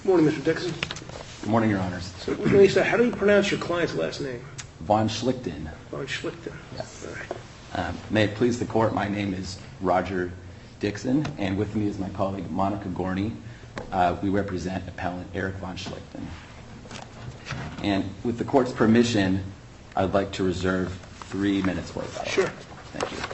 morning, Mr. Dixon. Good morning, Your Honors. So, Lisa, how do you pronounce your client's last name? Von Schlichten. Von Schlichten. Yes. All right. May it please the Court, my name is Roger Dixon, and with me is my colleague Monica Gorney. We represent appellant Eric Von Schlichten. And with the Court's permission, I'd like to reserve 3 minutes for rebuttal. Sure. Thank you.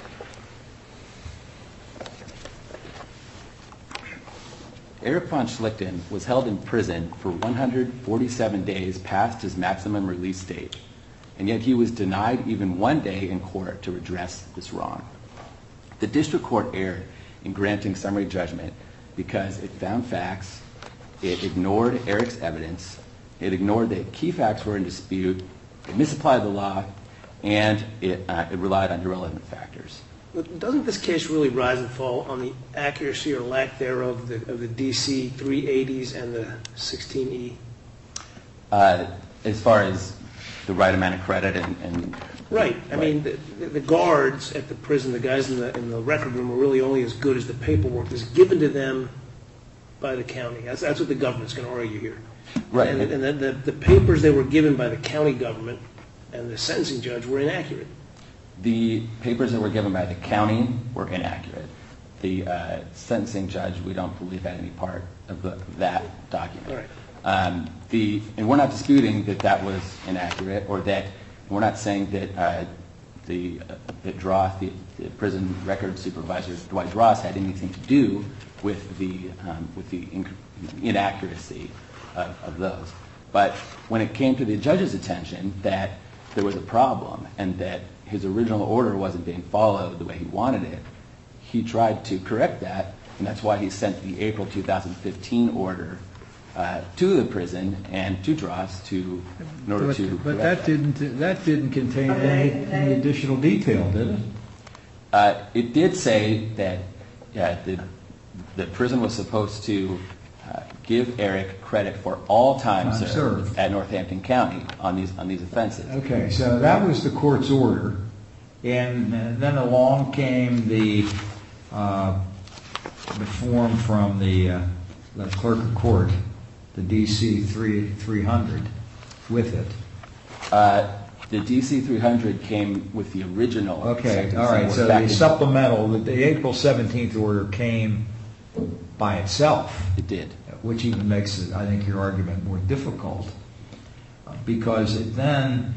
Eric Von Schlichten was held in prison for 147 days past his maximum release date, and yet he was denied even 1 day in court to redress this wrong. The district court erred in granting summary judgment because it found facts, it ignored Eric's evidence, it ignored that key facts were in dispute, it misapplied the law, and it relied on irrelevant factors. Doesn't this case really rise and fall on the accuracy or lack thereof of the DC 380s and the 16E? As far as the right amount of credit and right. I mean, the guards at the prison, the guys in the record room, are really only as good as the paperwork that's given to them by the county. That's what the government's going to argue here. Right. And the papers they were given by the county government and the sentencing judge were inaccurate. The papers that were given by the county were inaccurate. The sentencing judge, we don't believe, had any part of that document. All right. And we're not disputing that was inaccurate, or that we're not saying that Dross, the prison record supervisor, Dwight Dross, had anything to do with the inaccuracy of those. But when it came to the judge's attention that there was a problem and that his original order wasn't being followed the way he wanted it, he tried to correct that, and that's why he sent the April 2015 order to the prison and to Dross in order to correct that. But that didn't contain any additional detail, did it? It did say that the prison was supposed to give Eric credit for all time served at Northampton County on these offenses. Okay, so that was the court's order, and then along came the form from the clerk of court, the DC 300, with it. The DC 300 came with the original. Okay, all right. So the supplemental, the April 17th order came by itself. It did. Which even makes, I think, your argument more difficult, because it then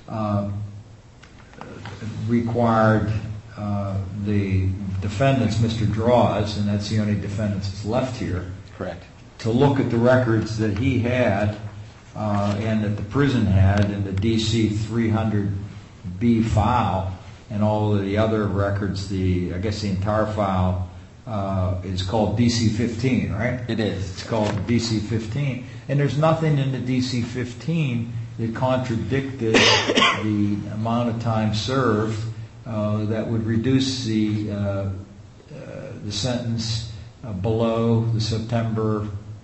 required the defendants, Mr. Dross, and that's the only defendants that's left here, correct, to look at the records that he had and that the prison had in the DC 300B file and all of the other records. I guess the entire file is called DC-15, right? It is. It's called DC-15. And there's nothing in the DC-15 that contradicted the amount of time served that would reduce the sentence below the September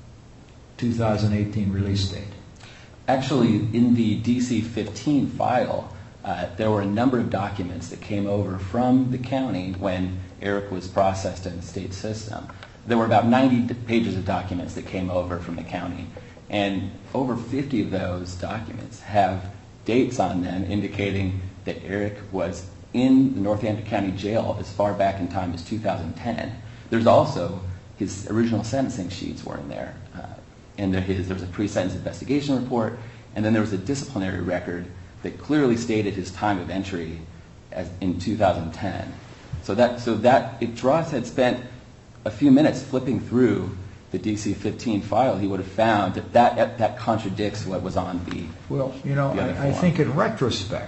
2018 release date. Actually, in the DC-15 file, there were a number of documents that came over from the county when Eric was processed in the state system. There were about 90 pages of documents that came over from the county, and over 50 of those documents have dates on them indicating that Eric was in the Northampton County Jail as far back in time as 2010. There's also his original sentencing sheets were in there, and there was a pre-sentence investigation report, and then there was a disciplinary record that clearly stated his time of entry as in 2010. So that if Dross had spent a few minutes flipping through the DC-15 file, he would have found that contradicts what was on the. Well, I think in retrospect,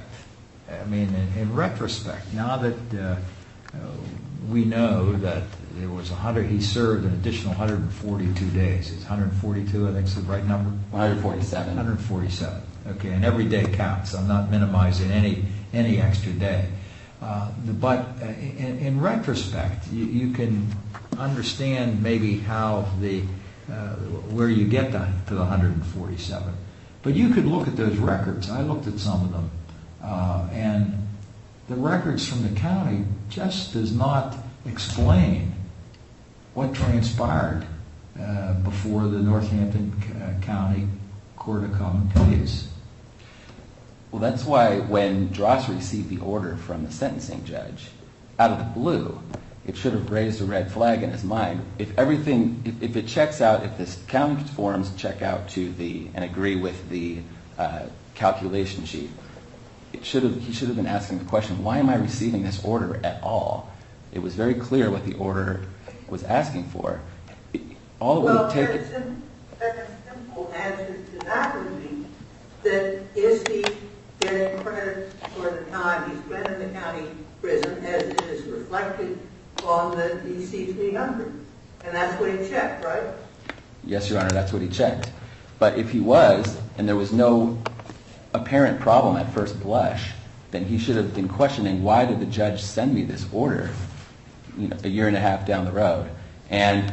now that we know that there was he served an additional 142 days. It's 142, I think is the right number. 147. 147. Okay, and every day counts. I'm not minimizing any extra day. But in retrospect, you can understand maybe how where you get to the 147. But you could look at those records. I looked at some of them, and the records from the county just does not explain what transpired before the Northampton County Court of Common Pleas. Well, that's why when Dross received the order from the sentencing judge, out of the blue, it should have raised a red flag in his mind. If it checks out, if this county forms check out to and agree with the calculation sheet, he should have been asking the question, why am I receiving this order at all? It was very clear what the order was asking for. All it would take. A simple answer to that would be that is he getting credit for the time he spent in the county prison as it is reflected on the DC 300? And that's what he checked, right? Yes, Your Honor, that's what he checked. But if he was, and there was no apparent problem at first blush, then he should have been questioning, why did the judge send me this order, a year and a half down the road? And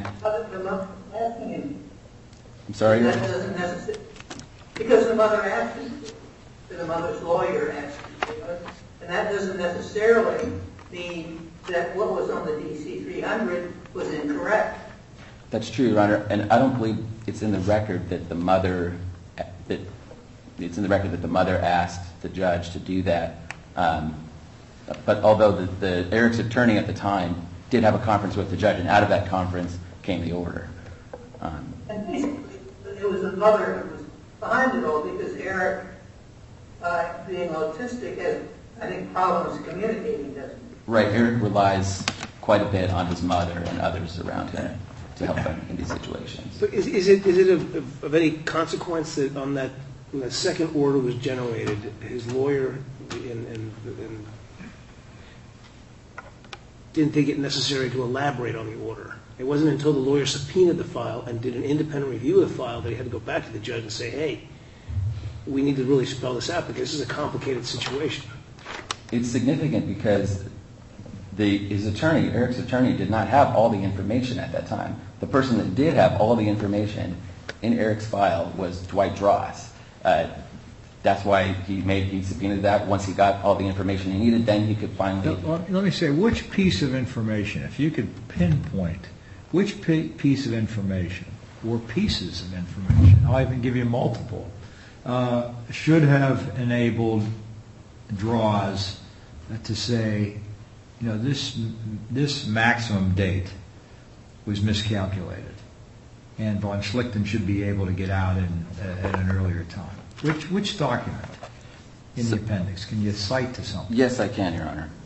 I'm sorry? That doesn't necessarily, because the mother asked him to, the mother's lawyer asked him to, and that doesn't necessarily mean that what was on the DC 300 was incorrect. That's true, Your Honor, and I don't believe it's in the record that the mother asked the judge to do that. But although Eric's attorney at the time did have a conference with the judge, and out of that conference came the order. And basically, it was the mother who was behind it all, because Eric, being autistic, has, I think, problems communicating, doesn't he? Right, Eric relies quite a bit on his mother and others around him to help him in these situations. So is it of any consequence that when the second order was generated, his lawyer didn't think it necessary to elaborate on the order? It wasn't until the lawyer subpoenaed the file and did an independent review of the file that he had to go back to the judge and say, hey, we need to really spell this out because this is a complicated situation. It's significant because Eric's attorney, did not have all the information at that time. The person that did have all the information in Eric's file was Dwight Dross. That's why he subpoenaed that. Once he got all the information he needed, then he could finally... Let me say, which piece of information, if you could pinpoint, which piece of information or pieces of information, I'll even give you multiple, should have enabled Dross to say, this maximum date was miscalculated, and von Schlichten should be able to get out at an earlier time. Which document in the appendix? Can you cite to something? Yes, I can, Your Honor.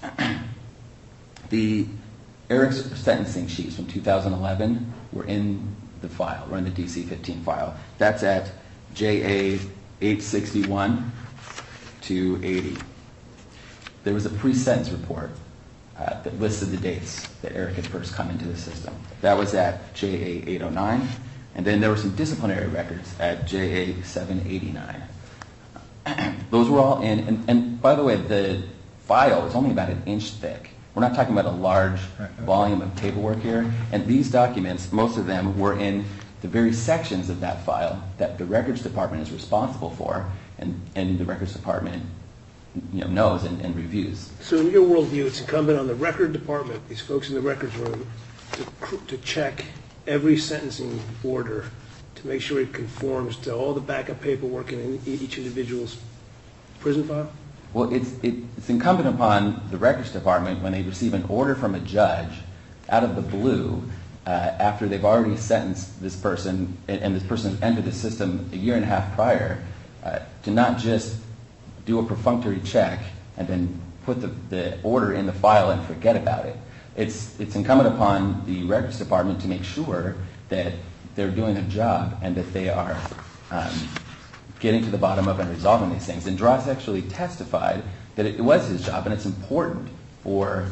Eric's sentencing sheets from 2011 were in the file, were in the DC-15 file. That's at JA 861 to 80. There was a pre-sentence report that listed the dates that Eric had first come into the system. That was at JA 809. And then there were some disciplinary records at JA 789. Those were all in, and by the way, the file is only about an inch thick. We're not talking about a large volume of paperwork here. And these documents, most of them were in the very sections of that file that the Records Department is responsible for, and the Records Department knows and reviews. So in your worldview, it's incumbent on the Record Department, these folks in the records room, to check every sentencing order to make sure it conforms to all the backup paperwork in each individual's prison file? Well, it's incumbent upon the Records Department, when they receive an order from a judge out of the blue, after they've already sentenced this person, and this person has entered the system a year and a half prior, to not just do a perfunctory check and then put the order in the file and forget about it. It's incumbent upon the Records Department to make sure that they're doing their job and that they are getting to the bottom of and resolving these things. And Dross actually testified that it was his job, and it's important for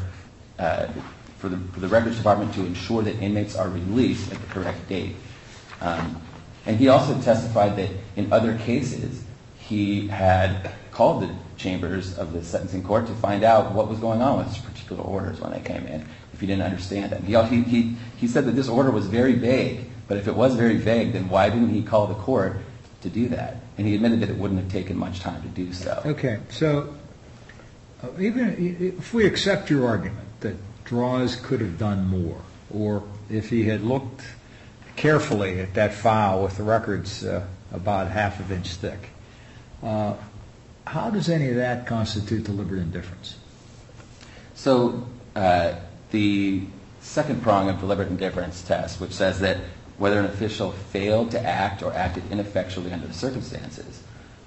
the Records Department to ensure that inmates are released at the correct date. And he also testified that in other cases he had called the chambers of the sentencing court to find out what was going on with particular orders when they came in, if he didn't understand them. He said that this order was very vague, but if it was very vague, then why didn't he call the court to do that? And he admitted that it wouldn't have taken much time to do so. Okay, so even if we accept your argument that Dross could have done more, or if he had looked carefully at that file with the records about half an inch thick. How does any of that constitute deliberate indifference? So the second prong of deliberate indifference test, which says that whether an official failed to act or acted ineffectually under the circumstances,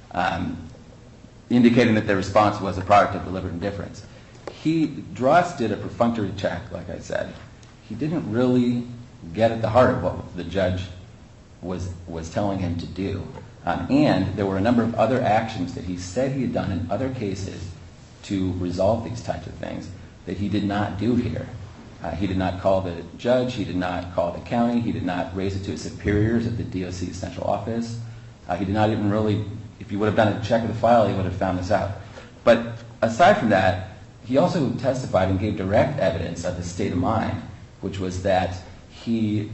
indicating that their response was a product of deliberate indifference. Dross did a perfunctory check, like I said. He didn't really get at the heart of what the judge was telling him to do. And there were a number of other actions that he said he had done in other cases to resolve these types of things that he did not do here. He did not call the judge. He did not call the county. He did not raise it to his superiors at the DOC central office. He did not even really, if he would have done a check of the file, he would have found this out. But aside from that, he also testified and gave direct evidence of his state of mind, which was that he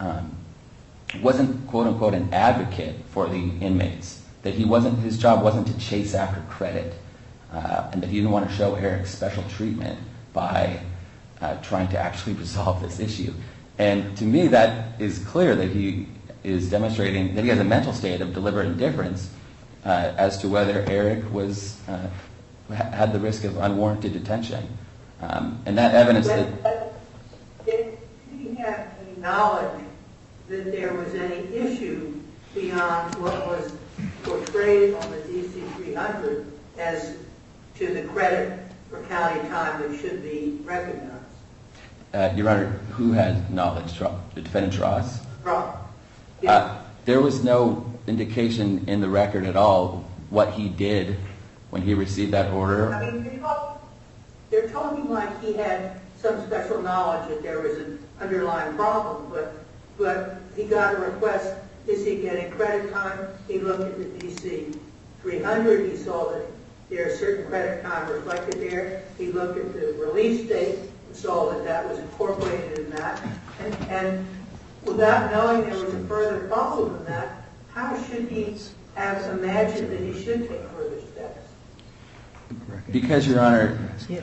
wasn't, quote unquote, an advocate for the inmates, that his job wasn't to chase after credit, and that he didn't want to show Eric special treatment by trying to actually resolve this issue. And to me, that is clear that he is demonstrating that he has a mental state of deliberate indifference as to whether Eric had the risk of unwarranted detention. And that evidence that... Did he have any knowledge that there was any issue beyond what was portrayed on the DC 300 as to the credit for county time that should be recognized? Your Honor, who had knowledge? The defendant Dross? Dross. Yeah. There was no indication in the record at all what he did when he received that order. I mean, they're talking like he had some special knowledge that there was an underlying problem, but he got a request, is he getting credit time? He looked at the DC 300, he saw that there's certain credit time reflected there. He looked at the release date and saw that that was incorporated in that. And without knowing there was a further problem in that, how should he have imagined that he should take further steps? Because, Your Honor,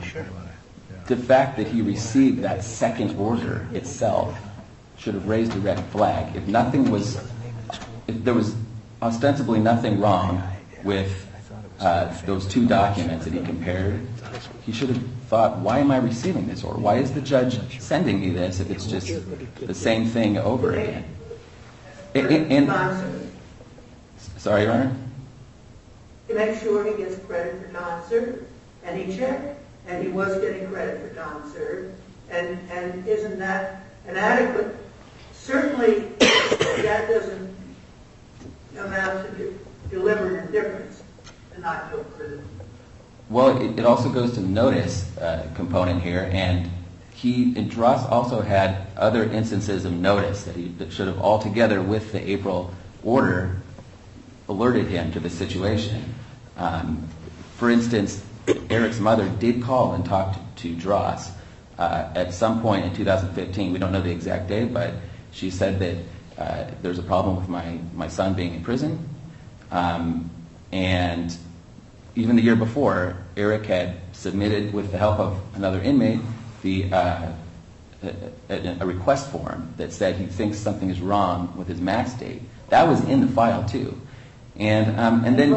the fact that he received that second order itself should have raised a red flag. If there was ostensibly nothing wrong with those two documents that he compared, he should have thought, why am I receiving this order? Why is the judge sending me this if it's just the same thing over again? Sorry, Your Honor? To make sure he gets credit for non-serve. And he checked, and he was getting credit for non-serve. And isn't that inadequate? Certainly, that doesn't amount to deliberate indifference and not feel critical. Well, it also goes to the notice component here, and Dross also had other instances of notice that should have altogether, with the April order, alerted him to the situation. For instance, Eric's mother did call and talk to Dross at some point in 2015. We don't know the exact date, but she said that there's a problem with my son being in prison. And even the year before, Eric had submitted, with the help of another inmate, a request form that said he thinks something is wrong with his max date. That was in the file, too. And then...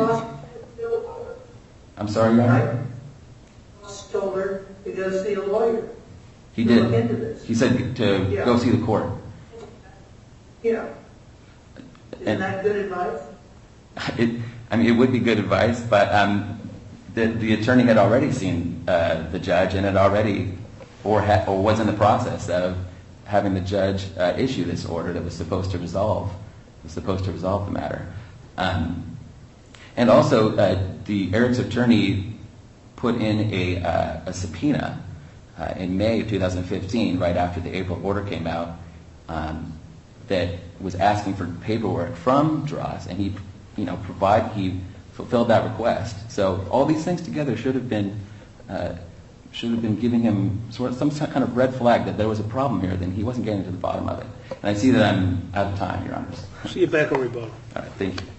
I'm sorry, Your Honor? Dross told her to go see a lawyer. He did. Look into this. He said to go see the court. Yeah. Isn't that good advice? It would be good advice, but the attorney had already seen the judge and had already, or was in the process of having the judge issue this order that was supposed to resolve the matter. And also, Eric's attorney put in a subpoena in May of 2015, right after the April order came out, that was asking for paperwork from Dross, and he fulfilled that request. So all these things together should have been giving him some kind of red flag that there was a problem here, then he wasn't getting to the bottom of it. And I see that I'm out of time, Your Honors. See you back on rebuttal. All right, thank you.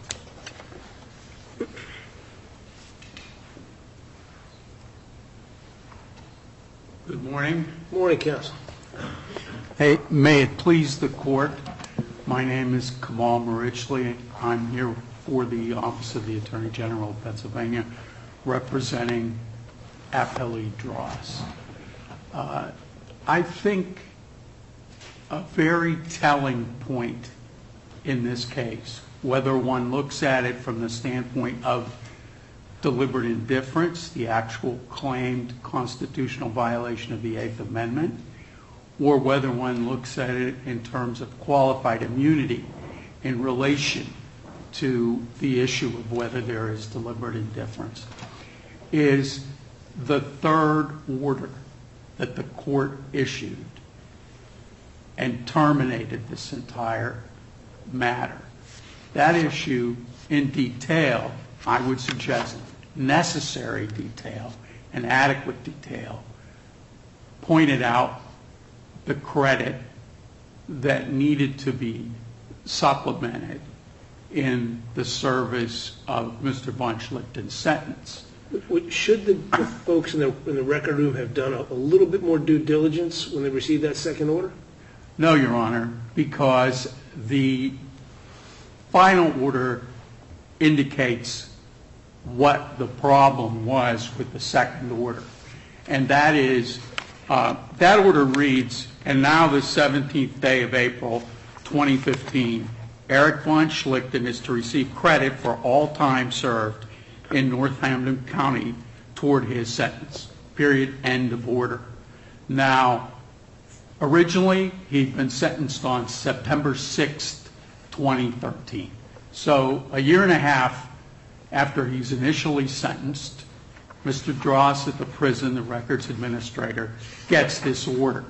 Good morning. Morning, counsel. Hey, may it please the court. My name is Kamal Marichli. I'm here for the Office of the Attorney General of Pennsylvania, representing Appellee Dross. I think a very telling point in this case, whether one looks at it from the standpoint of deliberate indifference, the actual claimed constitutional violation of the Eighth Amendment, or whether one looks at it in terms of qualified immunity in relation to the issue of whether there is deliberate indifference, is the third order that the court issued and terminated this entire matter. That issue in detail, I would suggest necessary detail and adequate detail, pointed out the credit that needed to be supplemented in the service of Mr. von Schlichten's sentence. Should the folks in the record room have done a little bit more due diligence when they received that second order? No, Your Honor, because the final order indicates what the problem was with the second order. And that is, that order reads, and now the 17th day of April 2015, Eric von Schlichten is to receive credit for all time served in Northampton County toward his sentence. Period. End of order. Now, originally, he'd been sentenced on September 6th, 2013. So a year and a half after he's initially sentenced, Mr. Dross at the prison, the records administrator, gets this order.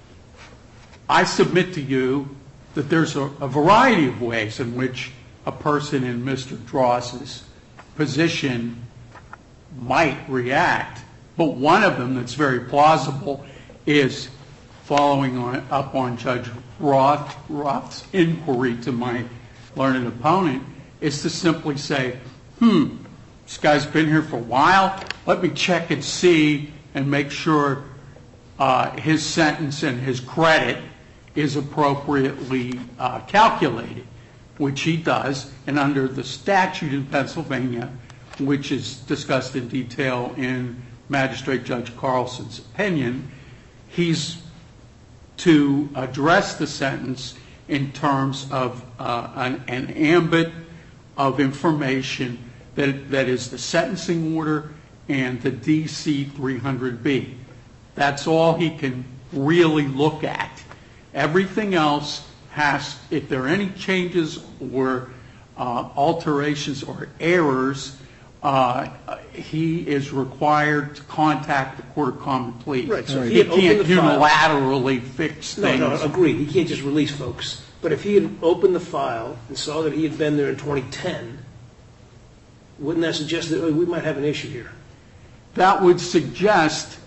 I submit to you that there's a variety of ways in which a person in Mr. Dross's position might react, but one of them that's very plausible is following up on Judge Roth's inquiry to my learned opponent, is to simply say, this guy's been here for a while, let me check and see and make sure his sentence and his credit is appropriately calculated, which he does, and under the statute in Pennsylvania, which is discussed in detail in Magistrate Judge Carlson's opinion, he's to address the sentence in terms of an ambit of information that is the sentencing order and the DC 300B. That's all he can really look at. Everything else has, if there are any changes or alterations or errors, he is required to contact the Court of Common Pleas. Right, so he can't unilaterally fix things. No, agreed. He can't just release folks. But if he had opened the file and saw that he had been there in 2010, wouldn't that suggest that we might have an issue here? That would suggest,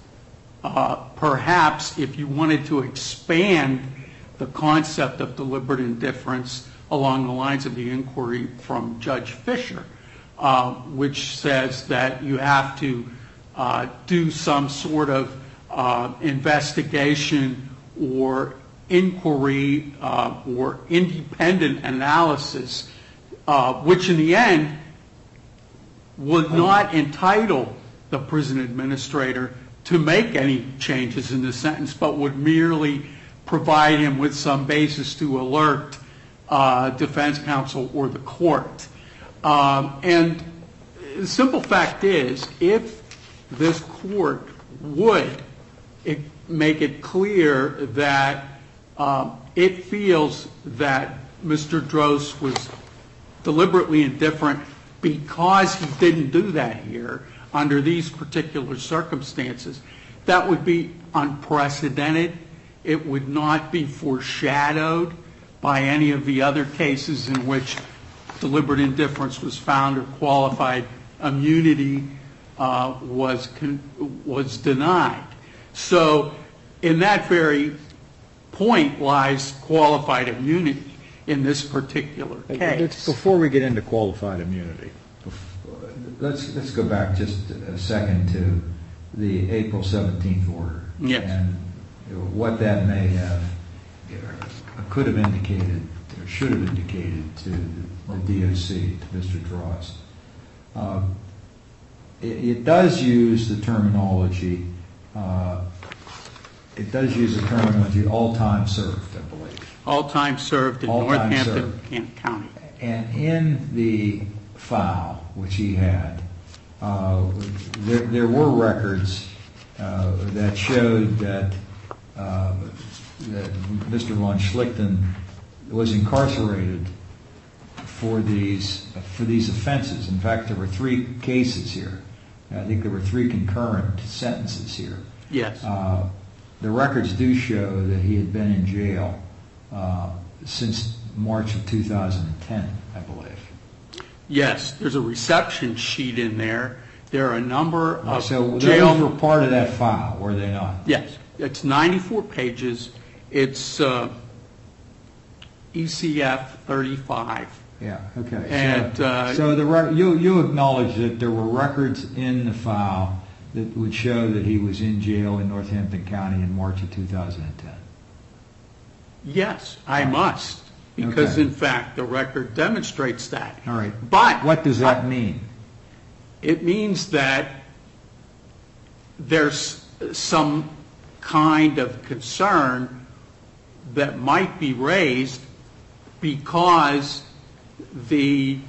perhaps, if you wanted to expand the concept of deliberate indifference along the lines of the inquiry from Judge Fisher, which says that you have to do some sort of investigation or inquiry or independent analysis, which in the end would not entitle the prison administrator to make any changes in the sentence, but would merely provide him with some basis to alert defense counsel or the court. And the simple fact is, if this court would make it clear that it feels that Mr. Dross was deliberately indifferent because he didn't do that here under these particular circumstances, that would be unprecedented. It would not be foreshadowed by any of the other cases in which deliberate indifference was found or qualified immunity was denied. So in that very point lies qualified immunity in this particular case. Before we get into qualified immunity, let's go back just a second to the April 17th order. Yes. And what that may have, could have indicated or should have indicated to the DOC, to Mr. Droz. It does use the terminology, all time served, I believe. All time served in All time Northampton County. And in the file, which he had, there were records that showed that Mr. von Schlichten was incarcerated for these offenses. In fact, there were 3 cases here. I think there were 3 concurrent sentences here. Yes. The records do show that he had been in jail since March of 2010, I believe. Yes, there's a reception sheet in there. There are a number of So jail... those were part of that file, were they not? Yes. It's 94 pages. It's ECF 35. Yeah, okay. And, so you acknowledge that there were records in the file that would show that he was in jail in Northampton County in March of 2010? Yes, I must. Because, Okay. in fact, the record demonstrates that. All right. But What does that mean? it means that there's some kind of concern that might be raised because the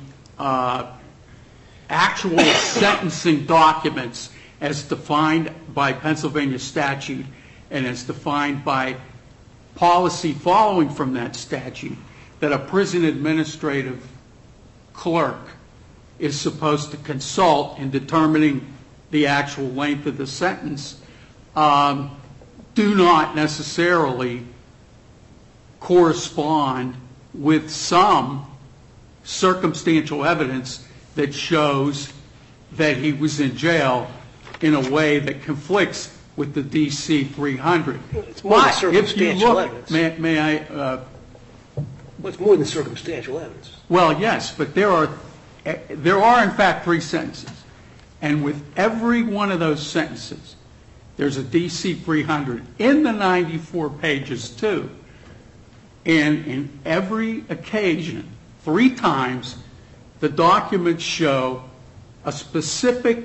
actual sentencing documents as defined by Pennsylvania statute and as defined by policy following from that statute, that a prison administrative clerk is supposed to consult in determining the actual length of the sentence, do not necessarily correspond with some circumstantial evidence that shows that he was in jail in a way that conflicts with the DC 300. It's more than circumstantial evidence. May I? Well, it's more than circumstantial evidence. Well, yes, but there are in fact 3 sentences. And with every one of those sentences, there's a DC 300 in the 94 pages too. And in every occasion, 3 times, the documents show a specific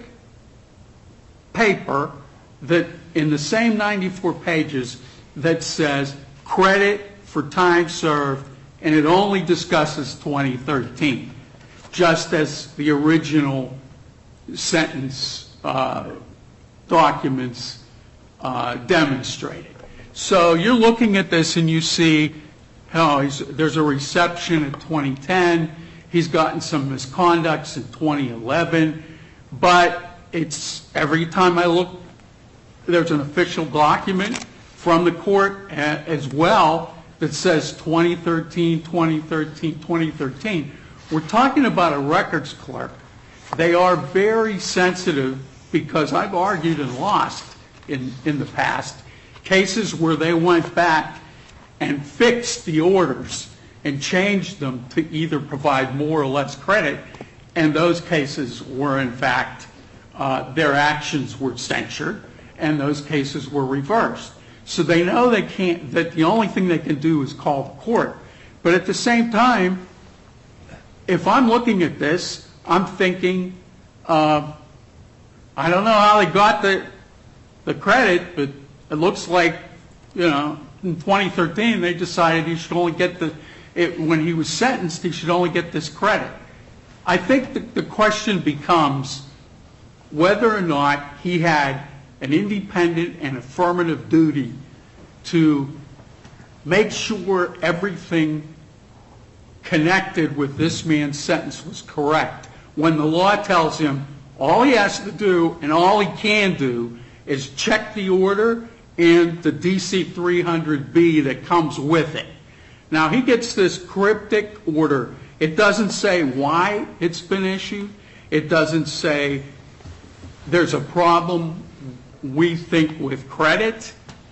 paper that in the same 94 pages that says credit for time served, and it only discusses 2013, just as the original sentence documents demonstrated. So you're looking at this and you see, there's a reception in 2010, he's gotten some misconducts in 2011, but it's every time I look, there's an official document from the court as well that says 2013, 2013, 2013. We're talking about a records clerk. They are very sensitive because I've argued and lost in the past cases where they went back and fixed the orders and changed them to either provide more or less credit, and those cases were in fact, their actions were censured, and those cases were reversed. So they know they can't, that the only thing they can do is call the court. But at the same time, if I'm looking at this, I'm thinking, I don't know how they got the credit, but it looks like, in 2013 they decided he should only get when he was sentenced, he should only get this credit. I think the question becomes whether or not he had an independent and affirmative duty to make sure everything connected with this man's sentence was correct, when the law tells him all he has to do and all he can do is check the order and the DC 300B that comes with it. Now, he gets this cryptic order. It doesn't say why it's been issued. It doesn't say there's a problem, we think, with credit.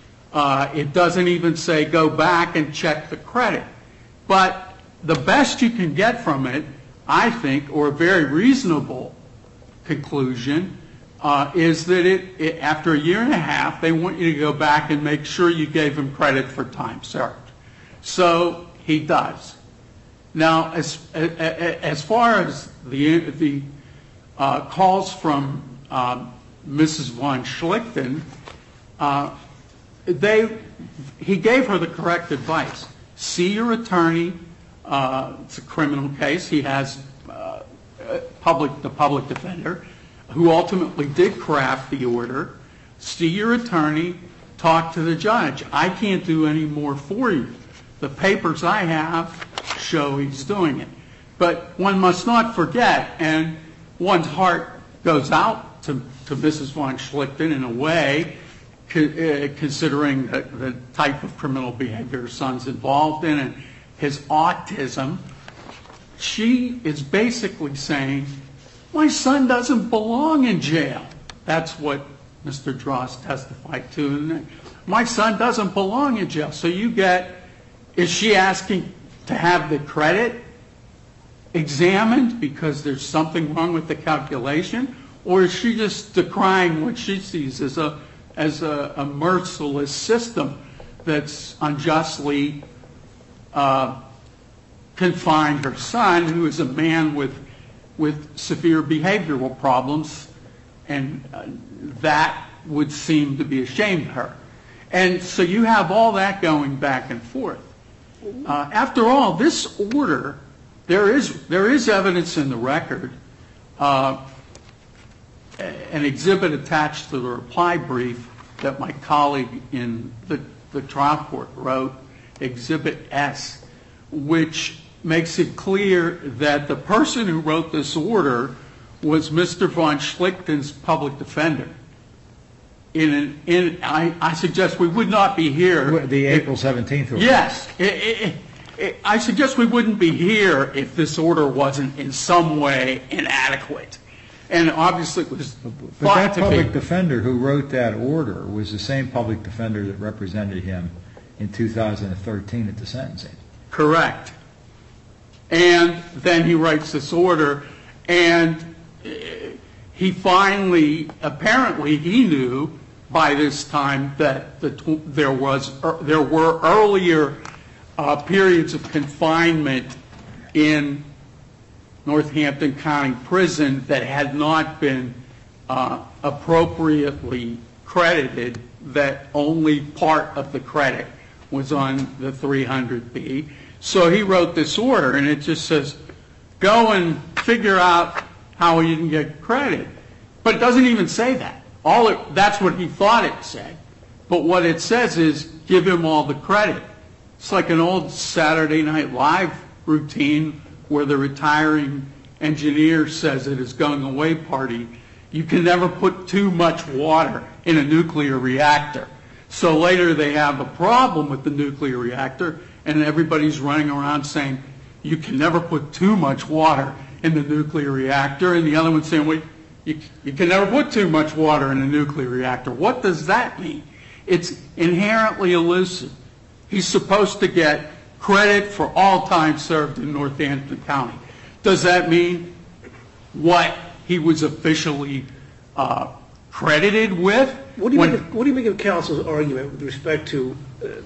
It doesn't even say go back and check the credit. But the best you can get from it, I think, or a very reasonable conclusion, is that after a year and a half, they want you to go back and make sure you gave him credit for time served. So he does. Now, as far as the calls from Mrs. von Schlichten, he gave her the correct advice. See your attorney. It's a criminal case. He has the public defender, who ultimately did craft the order. See your attorney. Talk to the judge. I can't do any more for you. The papers I have show he's doing it. But one must not forget, and one's heart goes out to Mrs. von Schlichten in a way, considering the type of criminal behavior her son's involved in and his autism. She is basically saying, my son doesn't belong in jail. That's what Mr. Drost testified to. My son doesn't belong in jail. So you get, is she asking to have the credit examined because there's something wrong with the calculation? Or is she just decrying what she sees as a merciless system that's unjustly confined her son, who is a man with severe behavioral problems, and that would seem to be a shame to her. And so you have all that going back and forth. After all, this order, there is evidence in the record, an exhibit attached to the reply brief that my colleague in the trial court wrote, Exhibit S, which makes it clear that the person who wrote this order was Mr. von Schlichten's public defender. I suggest we would not be here. The April 17th order. Yes. I suggest we wouldn't be here if this order wasn't in some way inadequate. And obviously it was thought to be. But that public defender who wrote that order was the same public defender that represented him in 2013 at the sentencing. Correct. And then he writes this order, and he finally, apparently he knew by this time that there were earlier periods of confinement in Northampton County Prison that had not been appropriately credited, that only part of the credit was on the 300B. So he wrote this order, and it just says, go and figure out how you can get credit. But it doesn't even say that. That's what he thought it said. But what it says is, give him all the credit. It's like an old Saturday Night Live routine where the retiring engineer says at his going away party, you can never put too much water in a nuclear reactor. So later they have a problem with the nuclear reactor, and everybody's running around saying, you can never put too much water in the nuclear reactor. And the other one's saying, well, you can never put too much water in a nuclear reactor. What does that mean? It's inherently elusive. He's supposed to get credit for all time served in Northampton County. Does that mean what he was officially credited with? What do you make of counsel's argument with respect to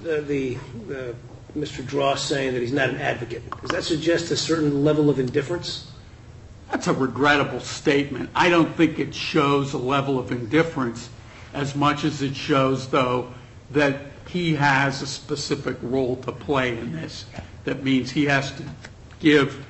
Mr. Drost saying that he's not an advocate? Does that suggest a certain level of indifference? That's a regrettable statement. I don't think it shows a level of indifference as much as it shows, though, that he has a specific role to play in this. That means he has to give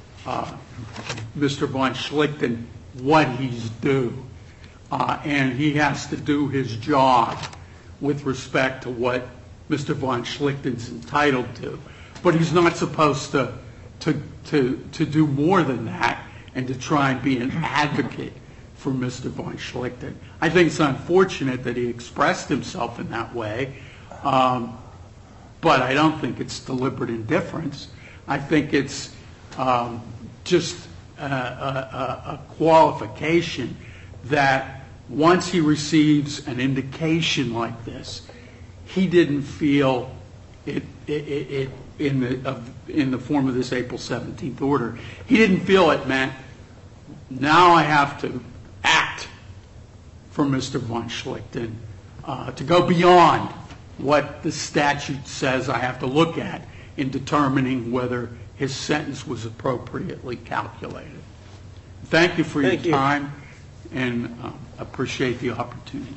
Mr. von Schlichten what he's due. And he has to do his job with respect to what Mr. von Schlichten's entitled to. But he's not supposed to do more than that and to try and be an advocate for Mr. von Schlichten. I think it's unfortunate that he expressed himself in that way, but I don't think it's deliberate indifference. I think it's just a qualification that once he receives an indication like this, he didn't feel it in the form of this April 17th order. He didn't feel it meant, now I have to act for Mr. von Schlichten, to go beyond what the statute says I have to look at in determining whether his sentence was appropriately calculated. Thank you for your Thank you. time, and appreciate the opportunity.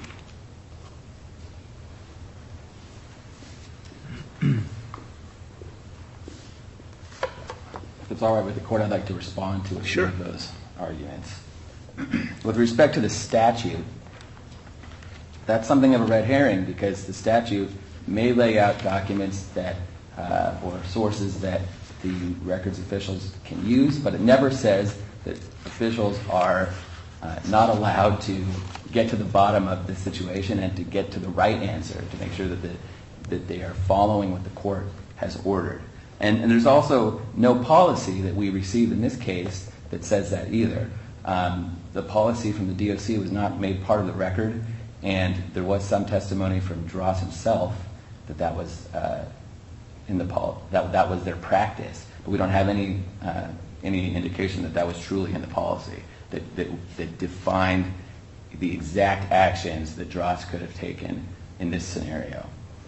If it's all right with the court, I'd like to respond to a few Sure. of those arguments. With respect to the statute, that's something of a red herring because the statute may lay out documents that or sources that the records officials can use, but it never says that officials are not allowed to get to the bottom of the situation and to get to the right answer, to make sure that they are following what the court has ordered. And there's also no policy that we received in this case that says that either. The policy from the DOC was not made part of the record, and there was some testimony from Dross himself that was that was their practice. But we don't have any indication that was truly in the policy that defined the exact actions that Dross could have taken in this scenario.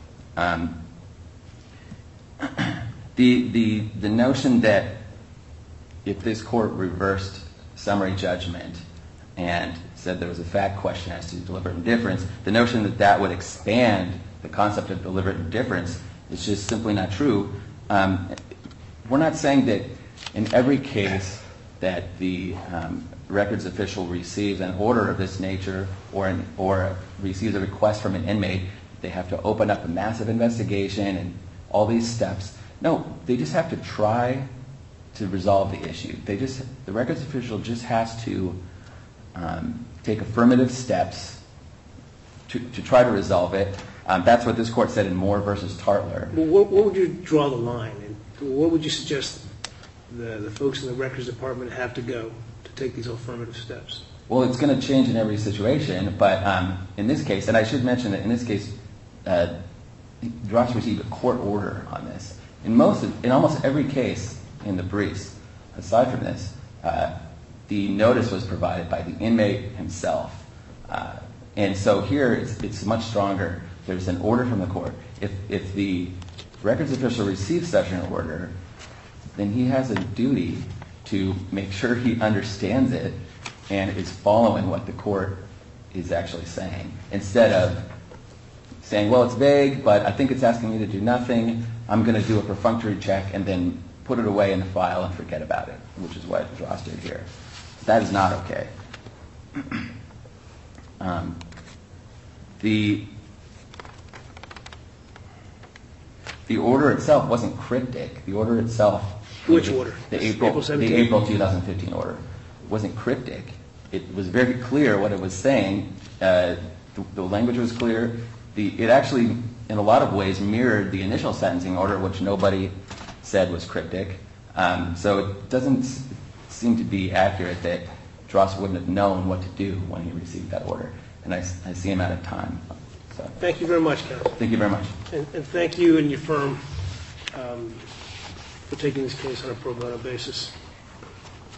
The notion that if this court reversed summary judgment and said there was a fact question as to deliberate indifference, the notion that that would expand the concept of deliberate indifference is just simply not true. We're not saying that in every case that the records official receives an order of this nature or receives a request from an inmate, they have to open up a massive investigation and all these steps. No, they just have to try to resolve the issue. The records official just has to take affirmative steps to try to resolve it. That's what this court said in Moore versus Tartler. Well, what would you draw the line? And what would you suggest the folks in the records department have to go to take these affirmative steps? Well, it's going to change in every situation, but in this case, and I should mention that in this case, Dross received a court order on this. In almost every case in the briefs, aside from this, the notice was provided by the inmate himself. And so here it's much stronger. There's an order from the court. If the records official receives such an order, then he has a duty to make sure he understands it and is following what the court is actually saying. Instead of saying, well, it's vague, but I think it's asking me to do nothing. I'm going to do a perfunctory check and then put it away in the file and forget about it, which is what Dross did here. That is not okay. The order itself wasn't cryptic. The order itself... Which order? The April 2015 order. Wasn't cryptic. It was very clear what it was saying. The language was clear. It actually, in a lot of ways, mirrored the initial sentencing order, which nobody said was cryptic. So it doesn't seem to be accurate that Dross wouldn't have known what to do when he received that order. And I see him out of time. So. Thank you very much, counsel. Thank you very much. And thank you and your firm for taking this case on a pro bono basis.